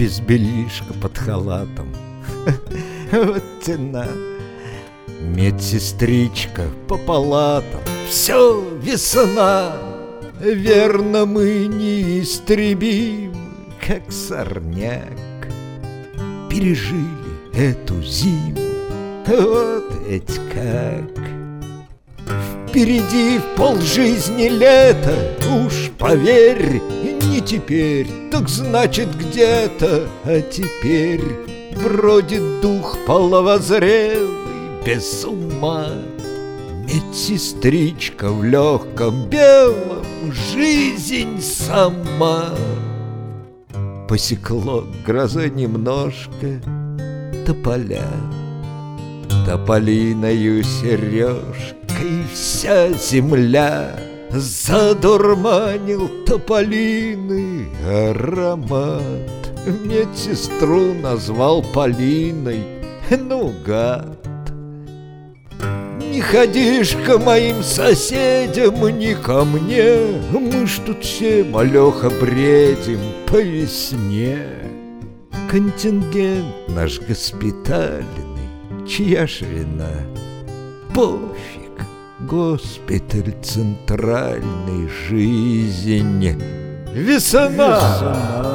без белишка под халатом. Вот тена. Медсестричка по палатам. Все весна. Верно, мы неистребимы, как сорняк. Пережили эту зиму. Вот ведь как. Впереди в полжизни лето. Уж поверь, не теперь, так значит где-то. А теперь бродит дух половозрелый, без ума. Медсестричка в легком белом, жизнь сама. Посекло грозой немножко тополя, тополиною сережкой вся земля. Задурманил тополиный аромат. Медсестру назвал Полиной. Ну, гад. Не ходишь к моим соседям, ни ко мне. Мы ж тут все, малеха, бредим по весне. Контингент наш госпитальный, чья ж вина? Пофиг, госпиталь центральной жизни. Весна!